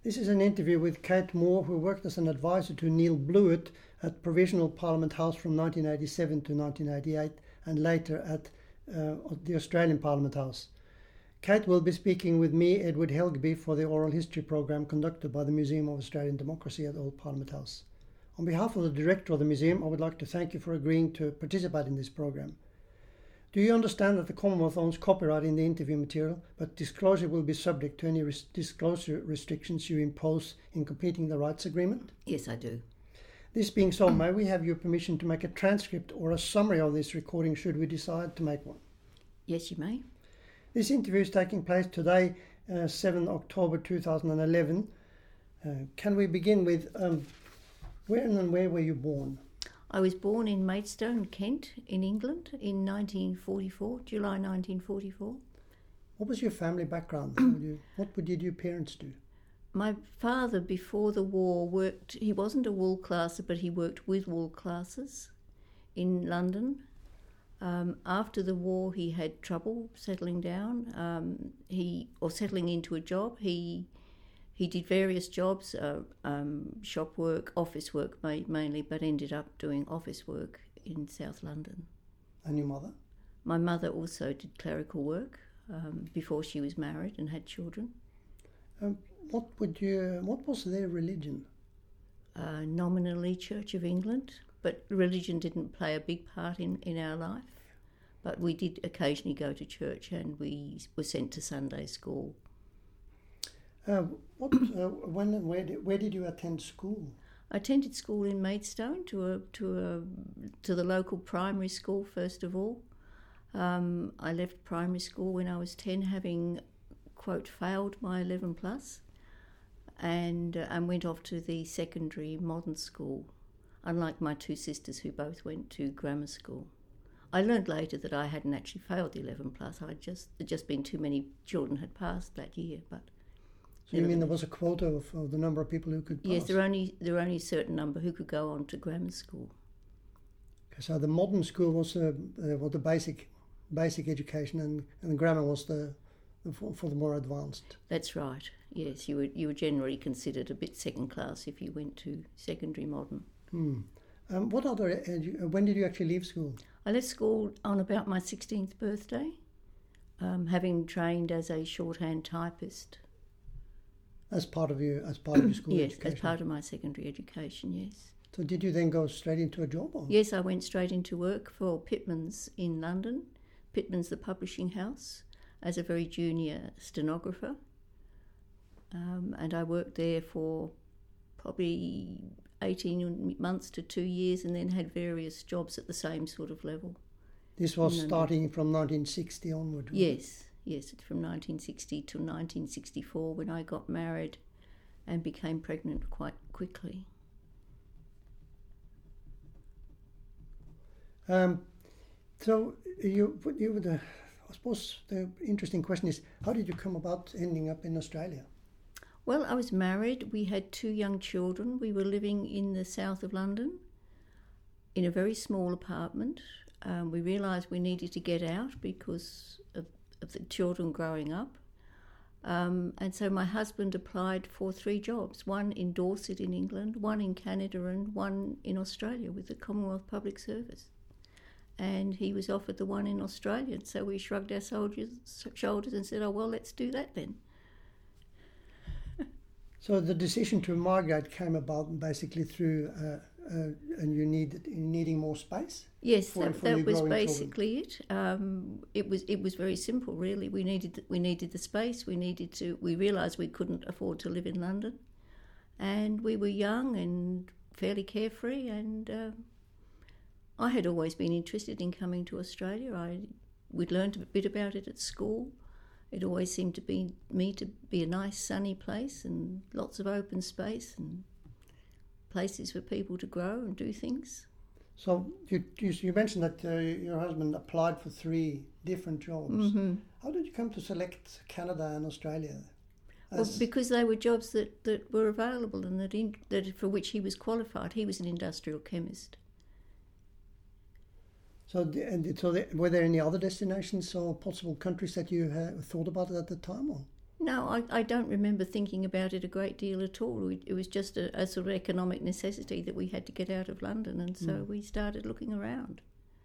This is an interview with Kate Moore, who worked as an advisor to Neil Blewett at Provisional Parliament House from 1987 to 1988 and later at the Australian Parliament House. Kate will be speaking with me, Edward Helgeby, for the oral history program conducted by the Museum of Australian Democracy at Old Parliament House. On behalf of the director of the museum, I would like to thank you for agreeing to participate in this program. Do you understand that the Commonwealth owns copyright in the interview material, but disclosure will be subject to any disclosure restrictions you impose in completing the rights agreement? Yes, I do. This being so, may we have your permission to make a transcript or a summary of this recording should we decide to make one? Yes, you may. This interview is taking place today, 7 October 2011. Can we begin with where were you born? I was born in Maidstone, Kent, in England in 1944, July 1944. What was your family background? What did your parents do? My father, before the war, he wasn't a wool classer, but he worked with wool classers in London. After the war, he had trouble settling down, or settling into a job. He did various jobs, shop work, office work mainly, but ended up doing office work in South London. And your mother? My mother also did clerical work before she was married and had children. What was their religion? Nominally Church of England, but religion didn't play a big part in our life. But we did occasionally go to church, and we were sent to Sunday school. Where did you attend school? I attended school in Maidstone to the local primary school first of all. I left primary school when I was 10, having quote failed my 11 plus, and went off to the secondary modern school. Unlike my two sisters who both went to grammar school. I learned later that I hadn't actually failed the 11 plus. There'd just been too many children had passed that year, but. So you mean there was a quota of the number of people who could pass? Yes, there were only a certain number who could go on to grammar school. Okay, so the modern school was the basic education, and the grammar was for the more advanced. That's right. Yes, you were generally considered a bit second class if you went to secondary modern. When did you actually leave school? I left school on about my 16th birthday, having trained as a shorthand typist. As part of your school yes, education? as part of my secondary education, yes. So did you then go straight into a job? Or? Yes, I went straight into work for Pitmans in London, Pitmans the publishing house, as a very junior stenographer. And I worked there for probably 18 months to 2 years, and then had various jobs at the same sort of level. This was starting from 1960 onward? Yes, from 1960 to 1964, when I got married and became pregnant quite quickly. So I suppose the interesting question is, how did you come about ending up in Australia? Well, I was married. We had 2 young children. We were living in the south of London in a very small apartment. We realised we needed to get out because of the children growing up. And so my husband applied for 3 jobs, one in Dorset in England, one in Canada, and one in Australia with the Commonwealth Public Service. And he was offered the one in Australia. So we shrugged our shoulders and said, oh, well, let's do that then. So the decision to migrate came about basically through and you needing more space? Yes, that was basically children. It was very simple, really. We needed the space. We realised we couldn't afford to live in London, and we were young and fairly carefree. And I had always been interested in coming to Australia. We'd learned a bit about it at school. It always seemed to be a nice sunny place and lots of open space and places for people to grow and do things. So you mentioned that your husband applied for 3 different jobs. Mm-hmm. How did you come to select Canada and Australia? Well, because they were jobs that were available and that for which he was qualified. He was an industrial chemist. So were there any other destinations or possible countries that you thought about at the time? Or? No, I don't remember thinking about it a great deal at all. It was just a sort of economic necessity that we had to get out of London, and so we started looking around.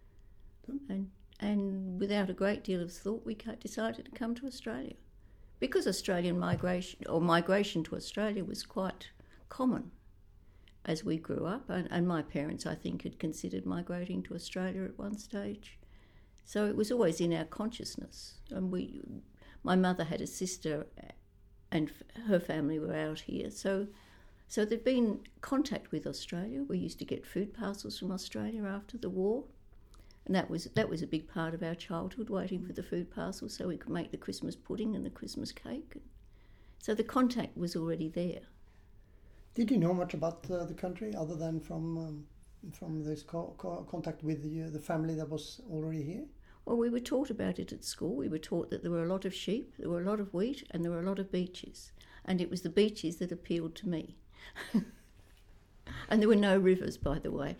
And without a great deal of thought, we decided to come to Australia. Because Australian migration to Australia was quite common as we grew up, and my parents, I think, had considered migrating to Australia at one stage. So it was always in our consciousness. And my mother had a sister, and her family were out here. So there'd been contact with Australia. We used to get food parcels from Australia after the war, and that was a big part of our childhood, waiting for the food parcels so we could make the Christmas pudding and the Christmas cake. So the contact was already there. Did you know much about the country other than from this contact with the family that was already here? Well, we were taught about it at school. We were taught that there were a lot of sheep, there were a lot of wheat, and there were a lot of beaches. And it was the beaches that appealed to me. And there were no rivers, by the way.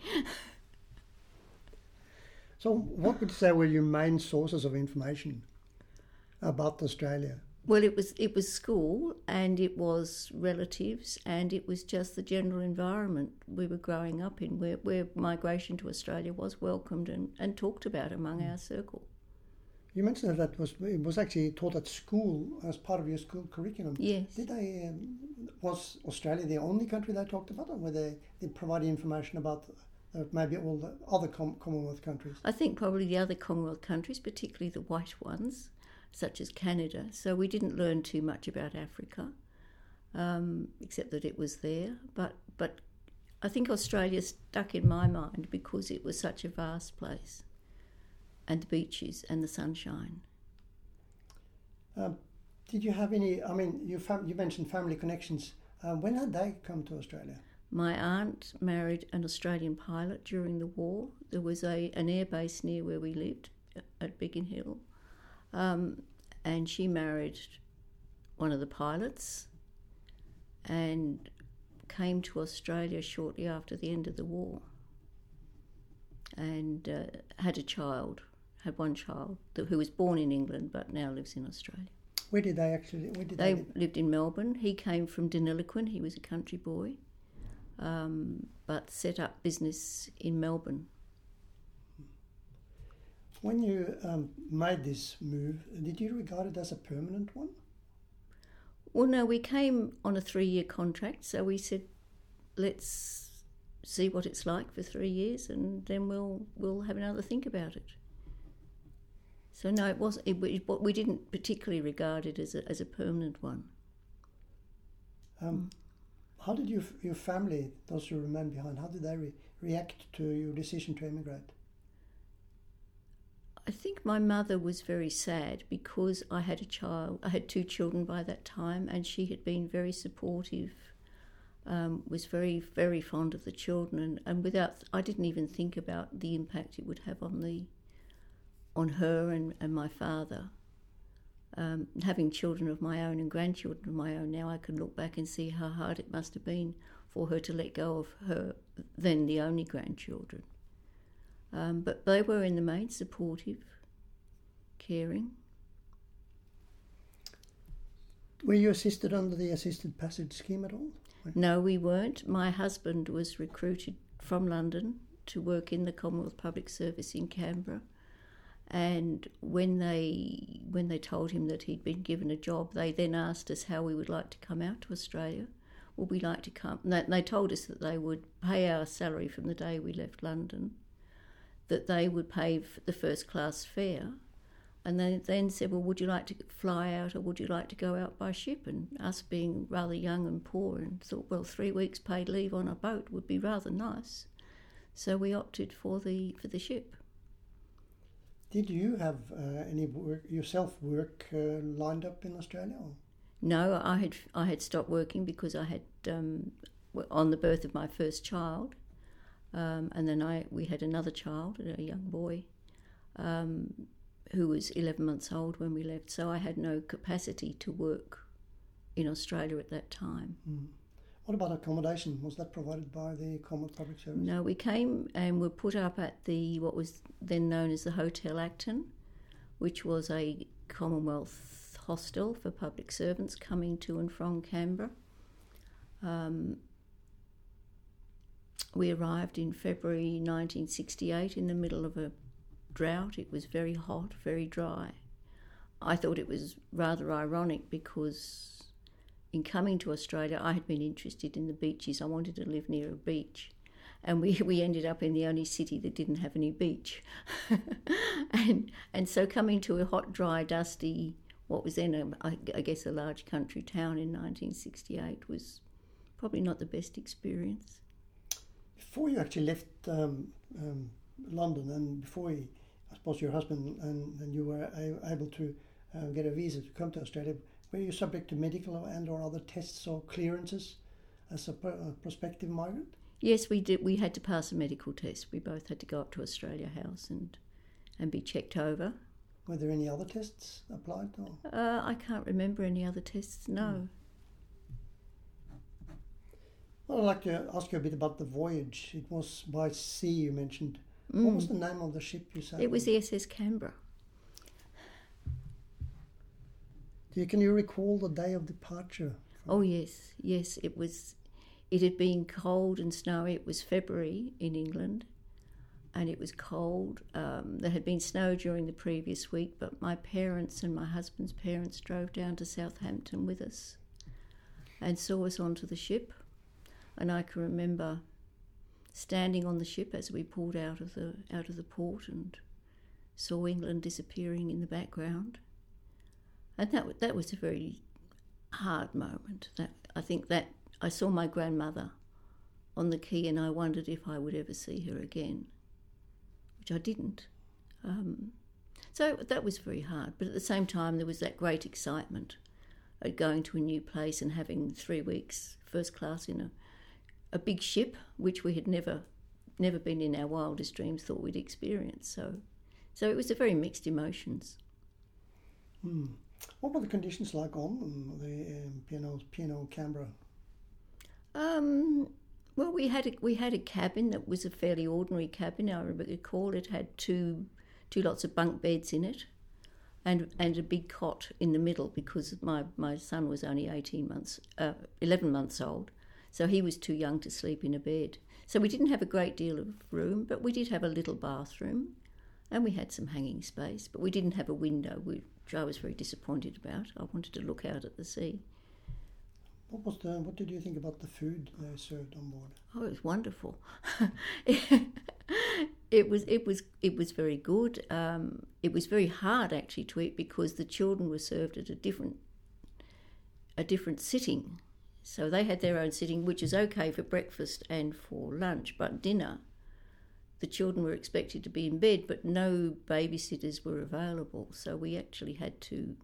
So what would you say were your main sources of information about Australia? Well, it was school, and it was relatives, and it was just the general environment we were growing up in, where migration to Australia was welcomed and talked about among our circle. You mentioned that it was actually taught at school as part of your school curriculum. Yes. Was Australia the only country they talked about, or were they providing information about maybe all the other Commonwealth countries? I think probably the other Commonwealth countries, particularly the white ones, such as Canada. So we didn't learn too much about Africa, except that it was there. But I think Australia stuck in my mind because it was such a vast place, and the beaches and the sunshine. Did you have any, you mentioned family connections. When had they come to Australia? My aunt married an Australian pilot during the war. There was an air base near where we lived at Biggin Hill. And she married one of the pilots and came to Australia shortly after the end of the war, and had one child who was born in England but now lives in Australia. Where did they live? Lived in Melbourne. He came from Deniliquin. He was a country boy, but set up business in Melbourne. When you made this move, did you regard it as a permanent one? Well, no, we came on a 3-year contract, so we said, let's see what it's like for 3 years, and then we'll have another think about it. So no, it wasn't. We didn't particularly regard it as a permanent one. How did your family, those who remained behind, how did they react to your decision to emigrate? I think my mother was very sad because I had a child. I had 2 children by that time, and she had been very supportive, was very, very fond of the children, and I didn't even think about the impact it would have on her and my father. Having children of my own and grandchildren of my own now, I can look back and see how hard it must have been for her to let go of her then the only grandchildren. But they were in the main supportive, caring. Were you assisted under the assisted passage scheme at all? No, we weren't. My husband was recruited from London to work in the Commonwealth Public Service in Canberra, and when they told him that he'd been given a job, they then asked us how we would like to come out to Australia. Would we like to come? And they told us that they would pay our salary from the day we left London, that they would pay the first class fare, and they then said, well, would you like to fly out or would you like to go out by ship? And us being rather young and poor, and thought, well, 3 weeks paid leave on a boat would be rather nice. So we opted for the ship. Did you have any work lined up in Australia? Or? No, I had stopped working because I had on the birth of my first child. And then we had another child, a young boy, who was 11 months old when we left. So I had no capacity to work in Australia at that time. Mm. What about accommodation? Was that provided by the Commonwealth Public Service? No, we came and were put up at what was then known as the Hotel Acton, which was a Commonwealth hostel for public servants coming to and from Canberra. We arrived in February 1968 in the middle of a drought. It was very hot, very dry. I thought it was rather ironic because in coming to Australia, I had been interested in the beaches. I wanted to live near a beach. And we ended up in the only city that didn't have any beach. and so coming to a hot, dry, dusty, what was then, I guess, a large country town in 1968 was probably not the best experience. Before you actually left London, and before I suppose your husband and you were able to get a visa to come to Australia, were you subject to medical and or other tests or clearances as a prospective migrant? Yes, we did. We had to pass a medical test. We both had to go up to Australia House and be checked over. Were there any other tests applied? Or? I can't remember any other tests, no. Well, I'd like to ask you a bit about the voyage. It was by sea, you mentioned. What was the name of the ship you sailed? It was the SS Canberra. Can you recall the day of departure? Oh, yes. It had been cold and snowy. It was February in England, and it was cold. There had been snow during the previous week, but my parents and my husband's parents drove down to Southampton with us and saw us onto the ship. And I can remember standing on the ship as we pulled out of the port and saw England disappearing in the background. And that was a very hard moment. I think that I saw my grandmother on the quay and I wondered if I would ever see her again, which I didn't. So that was very hard. But at the same time, there was that great excitement at going to a new place and having 3 weeks first class in a big ship, which we had never been in our wildest dreams thought we'd experience. So it was a very mixed emotions. What were the conditions like on the P&O Canberra? Well, we had a cabin that was a fairly ordinary cabin. I recall it had two lots of bunk beds in it, and a big cot in the middle because my son was only 11 months old, so he was too young to sleep in a bed. So we didn't have a great deal of room, but we did have a little bathroom, and we had some hanging space, but we didn't have a window, which I was very disappointed about. I wanted to look out at the sea. What did you think about the food they served on board? Oh, it was wonderful. It was very good. It was very hard actually to eat because the children were served at a different sitting. So they had their own sitting, which is okay for breakfast and for lunch, but dinner, the children were expected to be in bed, but no babysitters were available. So we actually had to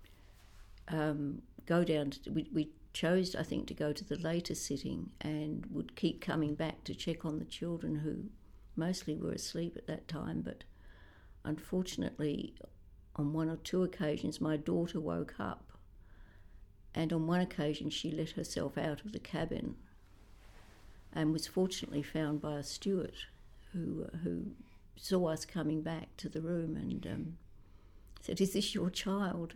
go down to, we chose, I think, to go to the later sitting and would keep coming back to check on the children who mostly were asleep at that time. But unfortunately, on 1 or 2 occasions, my daughter woke up, and on one occasion she let herself out of the cabin and was fortunately found by a steward who saw us coming back to the room and said, "Is this your child?"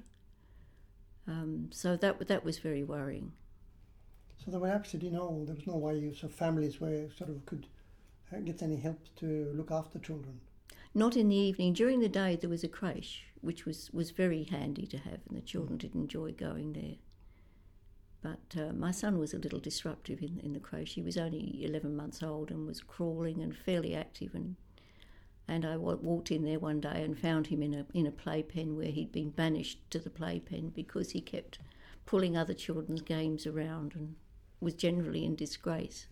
So that was very worrying. So there were absolutely there was no way so families where sort of could get any help to look after children? Not in the evening. During the day there was a creche, which was very handy to have, and the children did enjoy going there. But my son was a little disruptive in the creche. He was only 11 months old and was crawling and fairly active, and I walked in there one day and found him in a playpen where he'd been banished to the playpen because he kept pulling other children's games around and was generally in disgrace.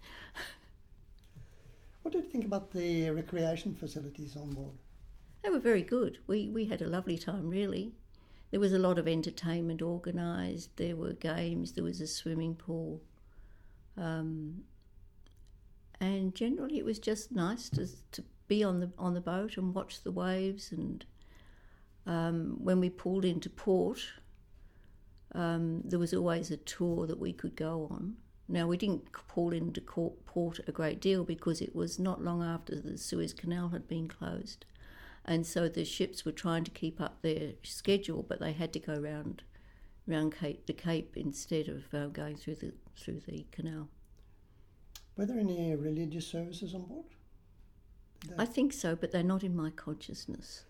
What did you think about the recreation facilities on board? They were very good. We had a lovely time, really. There was a lot of entertainment organised. There were games. There was a swimming pool. And generally it was just nice to be on the boat and watch the waves. And when we pulled into port, there was always a tour that we could go on. Now, we didn't pull into port a great deal because it was not long after the Suez Canal had been closed. And so the ships were trying to keep up their schedule, but they had to go round around the Cape instead of going through the canal. Were there any religious services on board? I think so, but they're not in my consciousness.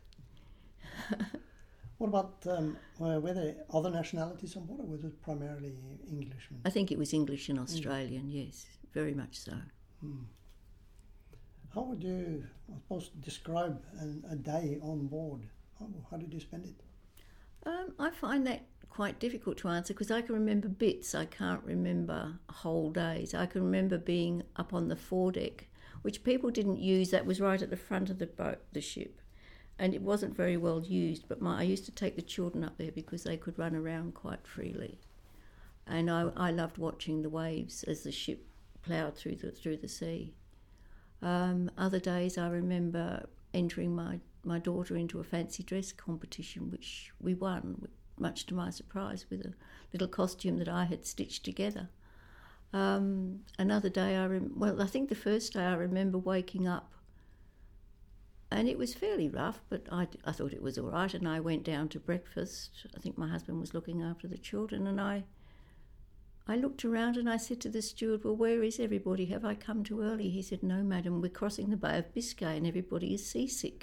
What about, were there other nationalities on board, or was it primarily Englishmen? I think it was English and Australian, yes, very much so. How would you, I suppose, describe a day on board? How did you spend it? I find that quite difficult to answer because I can remember bits. I can't remember whole days. I can remember being up on the foredeck, which people didn't use. That was right at the front of the boat, the ship, and it wasn't very well used. But I used to take the children up there because they could run around quite freely, and I loved watching the waves as the ship ploughed through the sea. Other days, I remember entering my daughter into a fancy dress competition, which we won, much to my surprise, with a little costume that I had stitched together. Another day, I think the first day I remember waking up, and it was fairly rough, but I thought it was all right, and I went down to breakfast. I think my husband was looking after the children, and I looked around and I said to the steward, well, where is everybody? Have I come too early? He said, no, madam, we're crossing the Bay of Biscay and everybody is seasick.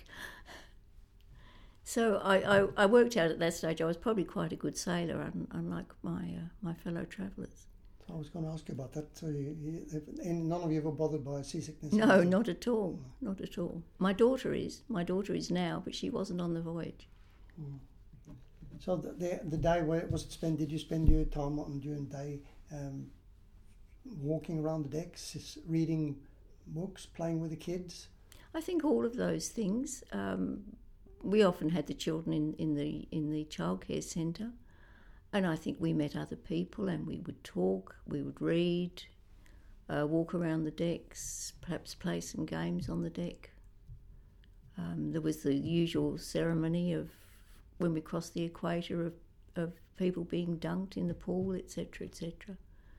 So I worked out at that stage I was probably quite a good sailor, unlike my fellow travellers. So I was going to ask you about that. So none of you were bothered by seasickness? No, not at all. Not at all. My daughter is now, but she wasn't on the voyage. So the day, where was it spent? Did you spend your time during the day walking around the decks, reading books, playing with the kids? I think all of those things. We often had the children in the childcare centre, and I think we met other people and we would talk, we would read, walk around the decks, perhaps play some games on the deck. There was the usual ceremony of when we crossed the equator of people being dunked in the pool, etc., etc.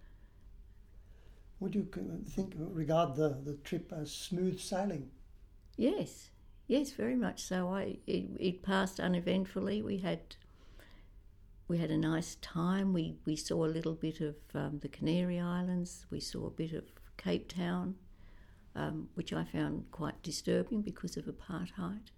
Would you regard the trip as smooth sailing? Yes, very much so. It passed uneventfully. We had a nice time. We saw a little bit of the Canary Islands. We saw a bit of Cape Town, which I found quite disturbing because of apartheid.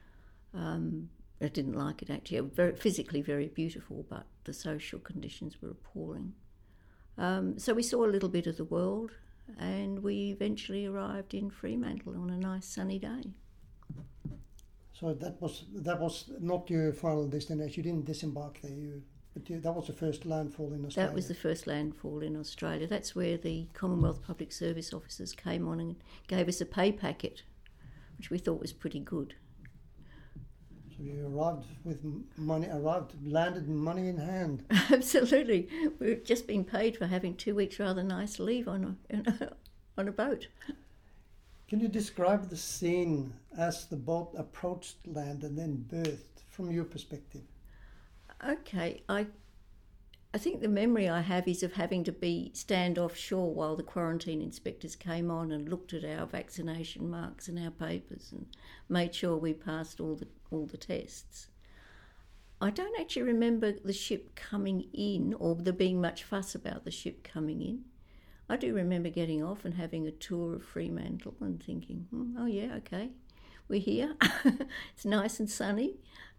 I didn't like it actually. Physically very beautiful, but the social conditions were appalling. So we saw a little bit of the world, and we eventually arrived in Fremantle on a nice sunny day. So that was not your final destination. You didn't disembark there. That was the first landfall in Australia. That was the first landfall in Australia. That's where the Commonwealth Public Service officers came on and gave us a pay packet, which we thought was pretty good. So you arrived with money, landed money in hand. Absolutely. We've just been paid for having 2 weeks rather nice leave on a boat. Can you describe the scene as the boat approached land and then berthed from your perspective? Okay, I think the memory I have is of having to stand offshore while the quarantine inspectors came on and looked at our vaccination marks and our papers and made sure we passed all the tests. I don't actually remember the ship coming in or there being much fuss about the ship coming in. I do remember getting off and having a tour of Fremantle and thinking, oh yeah, okay, we're here. It's nice and sunny.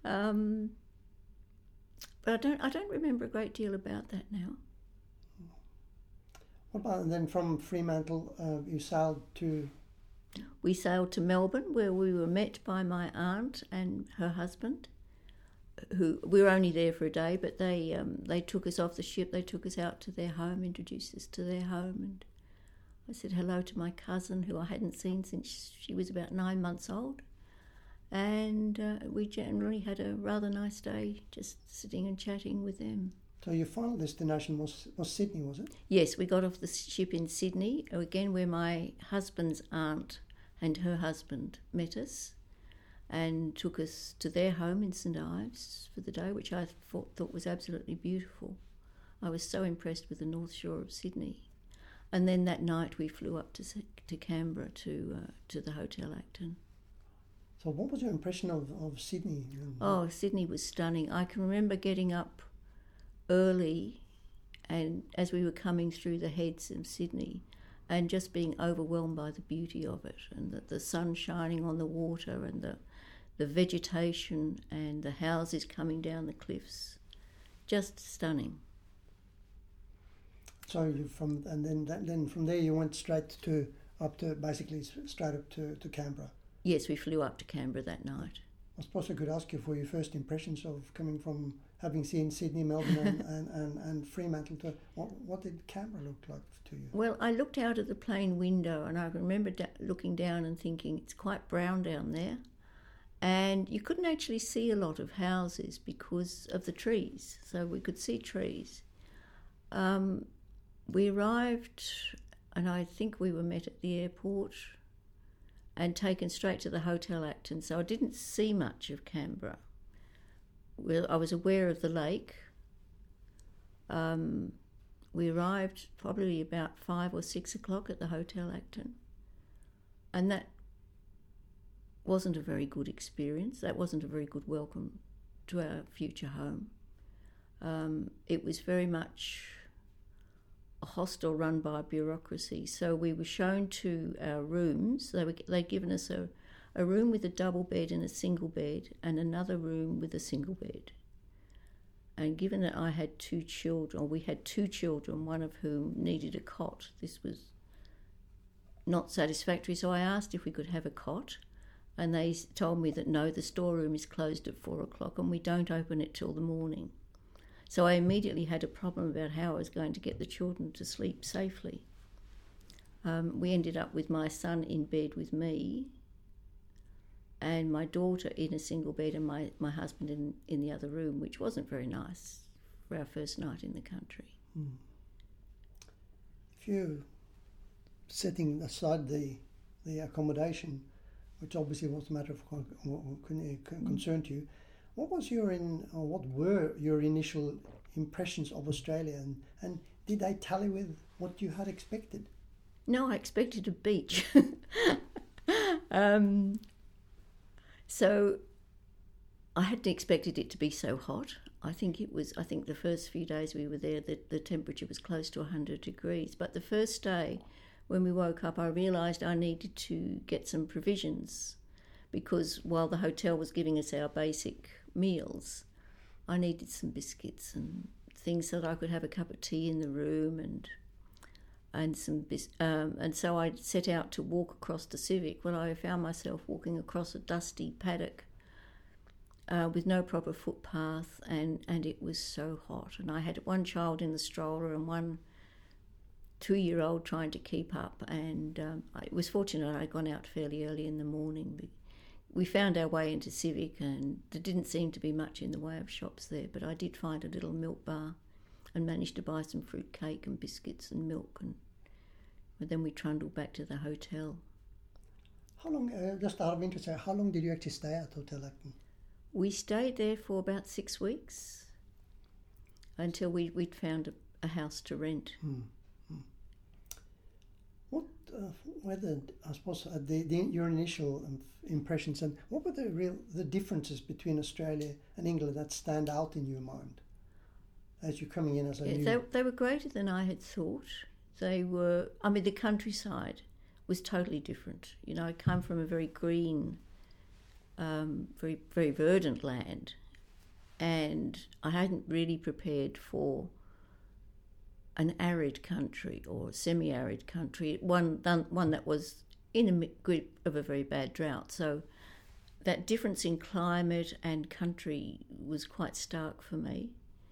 But I don't remember a great deal about that now. What about, and then from Fremantle, you sailed to? We sailed to Melbourne, where we were met by my aunt and her husband, who we were only there for a day, but they took us off the ship. They took us out to their home, introduced us to their home, and I said hello to my cousin, who I hadn't seen since she was about 9 months old. And we generally had a rather nice day, just sitting and chatting with them. So your final destination was Sydney, was it? Yes, we got off the ship in Sydney, again where my husband's aunt and her husband met us and took us to their home in St Ives for the day, which I thought was absolutely beautiful. I was so impressed with the North Shore of Sydney. And then that night we flew up to Canberra to the Hotel Acton. So what was your impression of Sydney? Oh, Sydney was stunning. I can remember getting up early, and as we were coming through the heads of Sydney, and just being overwhelmed by the beauty of it, and the sun shining on the water, and the vegetation, and the houses coming down the cliffs, just stunning. So then from there you went straight up to Canberra. Yes, we flew up to Canberra that night. I suppose I could ask you for your first impressions of coming from having seen Sydney, Melbourne and Fremantle. What did Canberra look like to you? Well, I looked out of the plane window and I remember looking down and thinking it's quite brown down there. And you couldn't actually see a lot of houses because of the trees. So we could see trees. We arrived and I think we were met at the airport and taken straight to the Hotel Acton. So I didn't see much of Canberra. Well, I was aware of the lake. We arrived probably about 5 or 6 o'clock at the Hotel Acton. And that wasn't a very good experience. That wasn't a very good welcome to our future home. It was very much a hostel run by bureaucracy. So we were shown to our rooms. They'd given us a room with a double bed and a single bed, and another room with a single bed. And given that I had 2 children, or we had 2 children, one of whom needed a cot, this was not satisfactory. So I asked if we could have a cot, and they told me that no, the storeroom is closed at 4 o'clock and we don't open it till the morning. So I immediately had a problem about how I was going to get the children to sleep safely. We ended up with my son in bed with me and my daughter in a single bed and my husband in the other room, which wasn't very nice for our first night in the country. If you're setting aside the accommodation, which obviously was a matter of concern to you, what were your initial impressions of Australia, and did they tally with what you had expected? No, I expected a beach. So I hadn't expected it to be so hot. I think the first few days we were there, the temperature was close to 100 degrees. But the first day when we woke up, I realised I needed to get some provisions, because while the hotel was giving us our basic meals, I needed some biscuits and things so that I could have a cup of tea in the room, and so I set out to walk across the Civic. When I found myself walking across a dusty paddock with no proper footpath, and it was so hot. And I had one child in the stroller and one 2-year-old trying to keep up. And it was fortunate I'd gone out fairly early in the morning. We found our way into Civic, and there didn't seem to be much in the way of shops there, but I did find a little milk bar and managed to buy some fruit cake and biscuits and milk, and then we trundled back to the hotel. How long, just out of interest, how long did you actually stay at Hotel Acton? We stayed there for about 6 weeks until we'd found a house to rent. What were your initial impressions, and what were the differences between Australia and England that stand out in your mind as you're coming in as a new? They were greater than I had thought. They were. I mean, the countryside was totally different. You know, I come from a very green, very very verdant land, and I hadn't really prepared for an arid country or semi-arid country, one that was in a grip of a very bad drought. So that difference in climate and country was quite stark for me.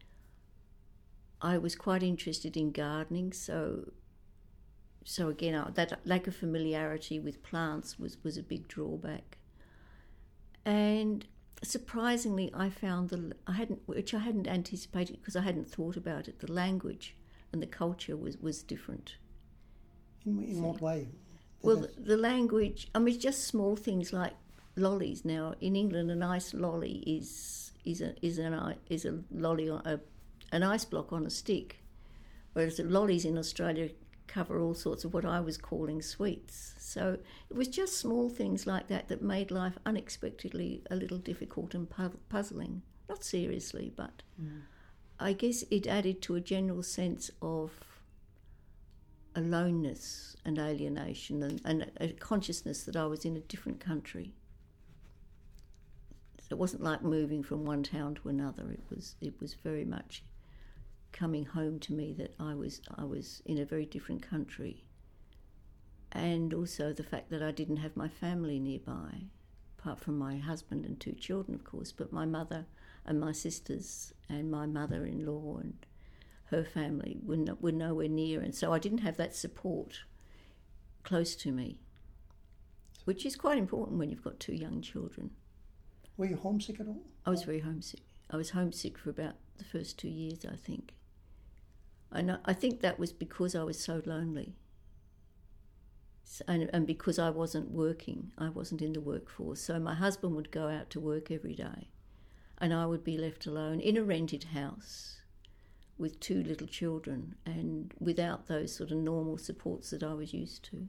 I was quite interested in gardening, so again, that lack of familiarity with plants was a big drawback. And surprisingly, I found which I hadn't anticipated because I hadn't thought about it, the language and the culture was different. In what way? Well, the language, I mean, just small things like lollies. Now, in England, a nice lolly is a lolly on an ice block on a stick, whereas the lollies in Australia cover all sorts of what I was calling sweets. So it was just small things like that made life unexpectedly a little difficult and puzzling. Not seriously, but I guess it added to a general sense of aloneness and alienation and a consciousness that I was in a different country. So it wasn't like moving from one town to another. It was very much coming home to me that I was in a very different country. And also the fact that I didn't have my family nearby, apart from my husband and 2 children, of course, but my mother and my sisters and my mother-in-law and her family were nowhere near, and so I didn't have that support close to me, which is quite important when you've got 2 young children. Were you homesick at all? I was very homesick. I was homesick for about the first 2 years, I think. And I think that was because I was so lonely. And because I wasn't working, I wasn't in the workforce. So my husband would go out to work every day and I would be left alone in a rented house with 2 little children and without those sort of normal supports that I was used to.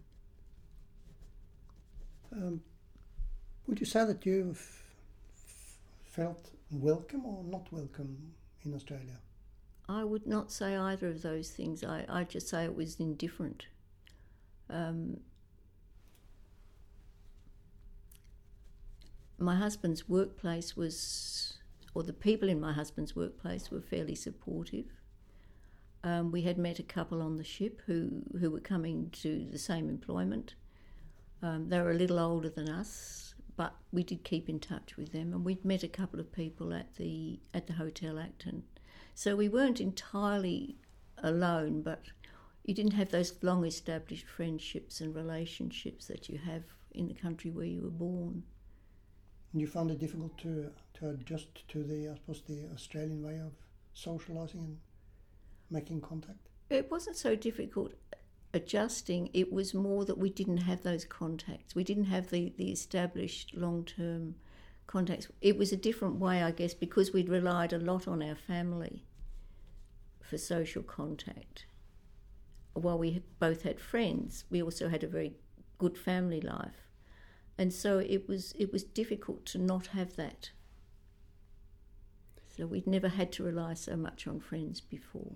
Would you say that you felt welcome or not welcome in Australia? I would not say either of those things. I'd just say it was indifferent. My husband's workplace or the people in my husband's workplace were fairly supportive. We had met a couple on the ship who were coming to the same employment. They were a little older than us, but we did keep in touch with them, and we'd met a couple of people at the Hotel Acton. So we weren't entirely alone, but you didn't have those long-established friendships and relationships that you have in the country where you were born. And you found it difficult to adjust to the Australian way of socialising and making contact? It wasn't so difficult adjusting. It was more that we didn't have those contacts. We didn't have the established long-term contacts. It was a different way, I guess, because we'd relied a lot on our family for social contact. While we both had friends, we also had a very good family life. And so it was difficult to not have that. So we'd never had to rely so much on friends before.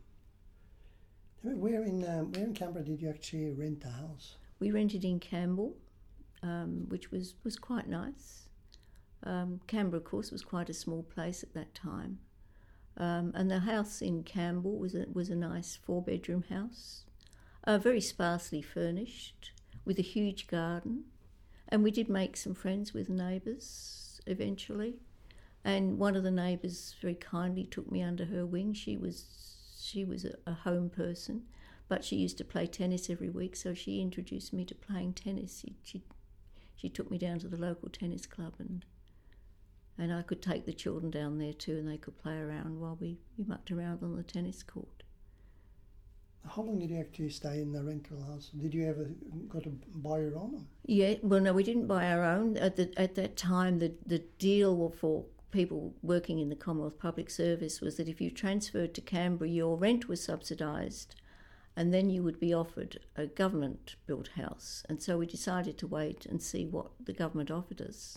Where in Canberra did you actually rent a house? We rented in Campbell, which was quite nice. Canberra, of course, was quite a small place at that time. And the house in Campbell was a nice 4-bedroom house, very sparsely furnished, with a huge garden. And we did make some friends with neighbours eventually. And one of the neighbours very kindly took me under her wing. She was a home person, but she used to play tennis every week, so she introduced me to playing tennis. She took me down to the local tennis club, and I could take the children down there too, and they could play around while we mucked around on the tennis court. How long did you actually stay in the rental house? Did you ever got to buy your own? Yeah, well, no, we didn't buy our own. At that time, the deal for people working in the Commonwealth Public Service was that if you transferred to Canberra, your rent was subsidised, and then you would be offered a government-built house. And so we decided to wait and see what the government offered us.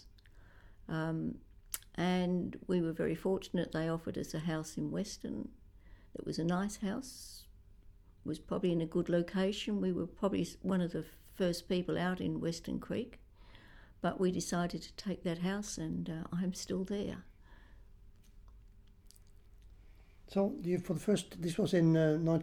And we were very fortunate. They offered us a house in Weston. It was a nice house. It was probably in a good location. We were probably one of the first people out in Western Creek. But we decided to take that house, and I'm still there. So for the first, this was in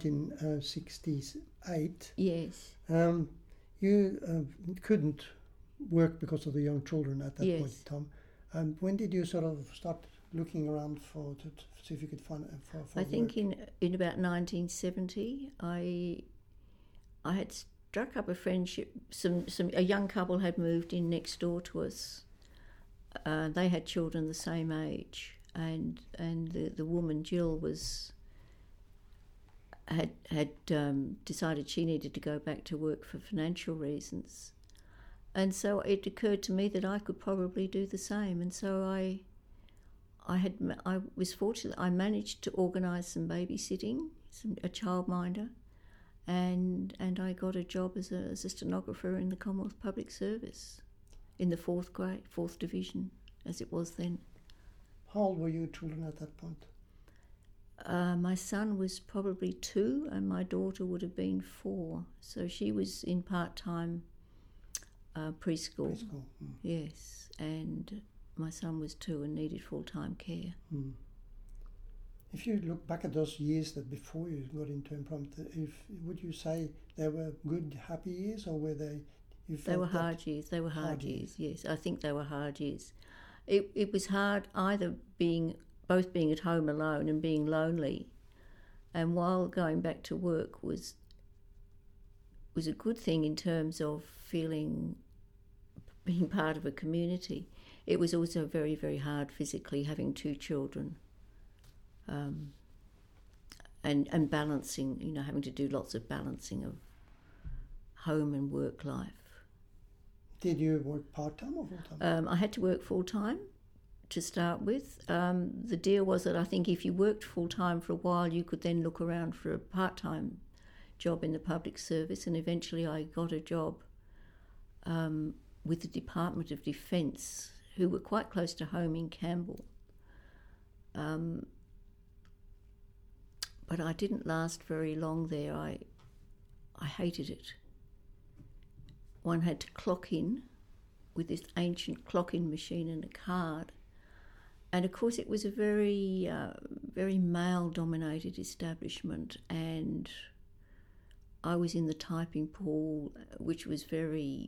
1968. Yes. You couldn't work because of the young children at that point in time. When did you sort of start looking around to see if you could find for I think work? in about 1970, I had struck up a friendship. A young couple had moved in next door to us. They had children the same age, and the woman Jill had decided she needed to go back to work for financial reasons, and so it occurred to me that I could probably do the same. And so I was fortunate. I managed to organise some babysitting, a childminder. And I got a job as a stenographer in the Commonwealth Public Service in the 4th Division, as it was then. How old were your children at that point? My son was probably 2 and my daughter would have been 4. So she was in part-time preschool. Yes, and my son was 2 and needed full-time care. If you look back at those years that before you got into employment, would you say they were good, happy years, or were they? They were hard years. They were hard years. Yes, I think they were hard years. It was hard either both being at home alone and being lonely, and while going back to work was a good thing in terms of feeling being part of a community. It was also very, very hard physically having 2 children. And balancing, having to do lots of balancing of home and work life. Did you work part-time or full-time? I had to work full-time to start with. The deal was that I think if you worked full-time for a while, you could then look around for a part-time job in the public service, and eventually I got a job with the Department of Defence, who were quite close to home in Campbell. But I didn't last very long there. I hated it. One had to clock in with this ancient clock-in machine and a card. And of course it was a very, very male-dominated establishment, and I was in the typing pool, which was very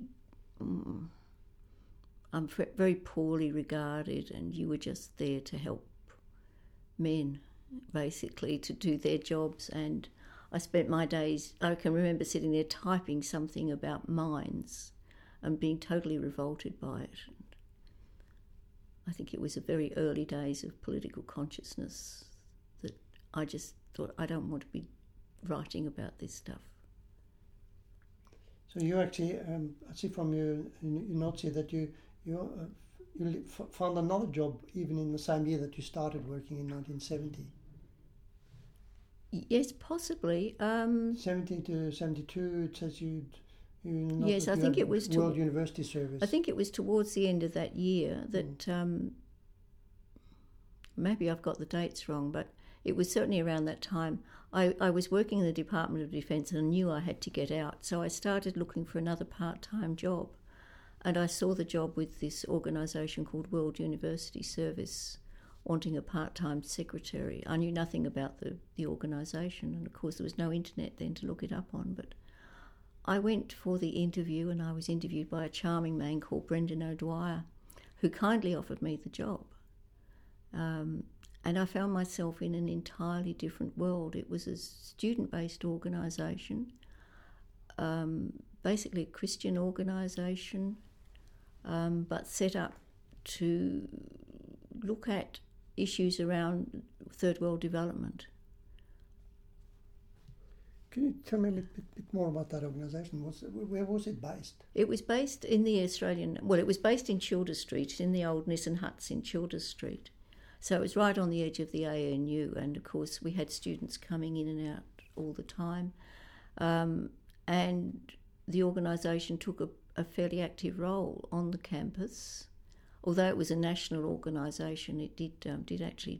poorly regarded, and you were just there to help men, basically, to do their jobs. And I spent my days, I can remember sitting there typing something about mines and being totally revolted by it. I think it was the very early days of political consciousness that I just thought, I don't want to be writing about this stuff. So you actually, I see from your notes here that you found another job even in the same year that you started working in 1970. Yes, possibly. 70 to 72, it says yes, I think it was World University Service. I think it was towards the end of that year that maybe I've got the dates wrong, but it was certainly around that time. I was working in the Department of Defence and I knew I had to get out, so I started looking for another part-time job, and I saw the job with this organisation called World University Service wanting a part-time secretary. I knew nothing about the organisation, and of course there was no internet then to look it up on, but I went for the interview, and I was interviewed by a charming man called Brendan O'Dwyer, who kindly offered me the job. And I found myself in an entirely different world. It was a student-based organisation, basically a Christian organisation, but set up to look at issues around third world development. Can you tell me a bit more about that organisation? Where was it based? It was based in the it was based in Childers Street, in the old Nissen Huts in Childers Street. So it was right on the edge of the ANU, and of course we had students coming in and out all the time. And the organisation took a fairly active role on the campus. Although it was a national organisation, it did actually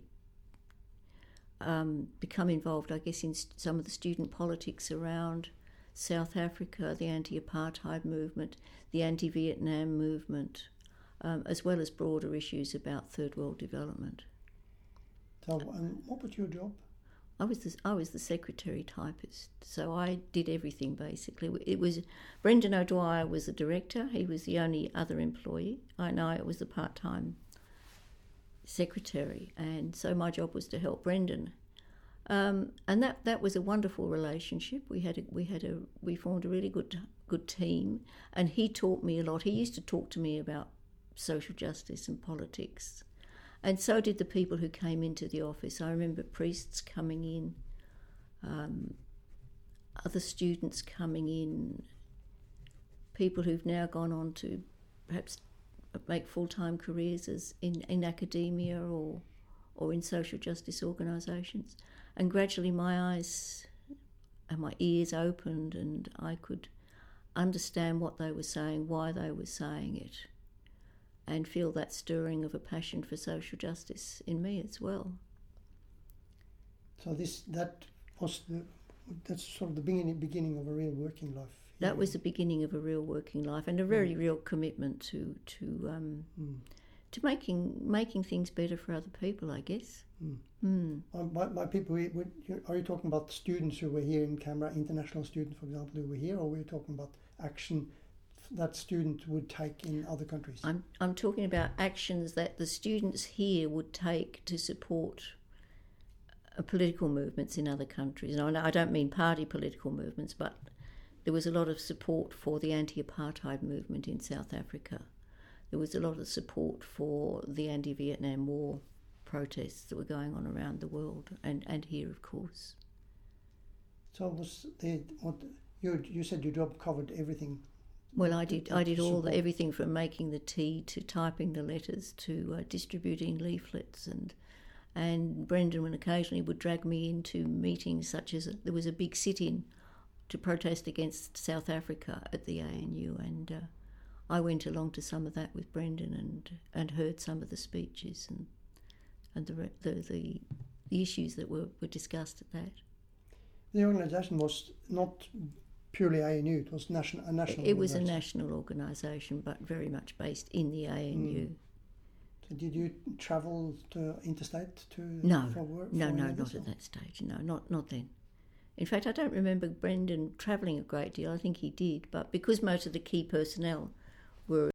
become involved, I guess, in some of the student politics around South Africa, the anti-apartheid movement, the anti-Vietnam movement, as well as broader issues about third world development. So, what was your job? I was the secretary typist, so I did everything basically. It was Brendan O'Dwyer was the director. He was the only other employee. I was the part-time secretary, and so my job was to help Brendan. And that was a wonderful relationship. We formed a really good team, and he taught me a lot. He used to talk to me about social justice and politics. And so did the people who came into the office. I remember priests coming in, other students coming in, people who've now gone on to perhaps make full-time careers as in academia or in social justice organisations. And gradually my eyes and my ears opened, and I could understand what they were saying, why they were saying it, and feel that stirring of a passion for social justice in me as well. So that's sort of the beginning of a real working life. That was the beginning of a real working life and a very real commitment to making things better for other people, I guess. By people, are you talking about students who were here in Canberra, international students, for example, who were here, or were you talking about action that students would take in other countries? I'm talking about actions that the students here would take to support political movements in other countries. And I don't mean party political movements, but there was a lot of support for the anti-apartheid movement in South Africa. There was a lot of support for the anti-Vietnam War protests that were going on around the world, and here, of course. So you said your job covered everything? Well, I did everything from making the tea to typing the letters to distributing leaflets, and Brendan occasionally would drag me into meetings such as there was a big sit-in to protest against South Africa at the ANU, and I went along to some of that with Brendan and heard some of the speeches and the issues that were discussed at that. The organisation was not purely ANU, it was a national It was a national organisation, but very much based in the ANU. So did you travel interstate for work? No, not at that stage. No, not then. In fact, I don't remember Brendan travelling a great deal. I think he did, but because most of the key personnel were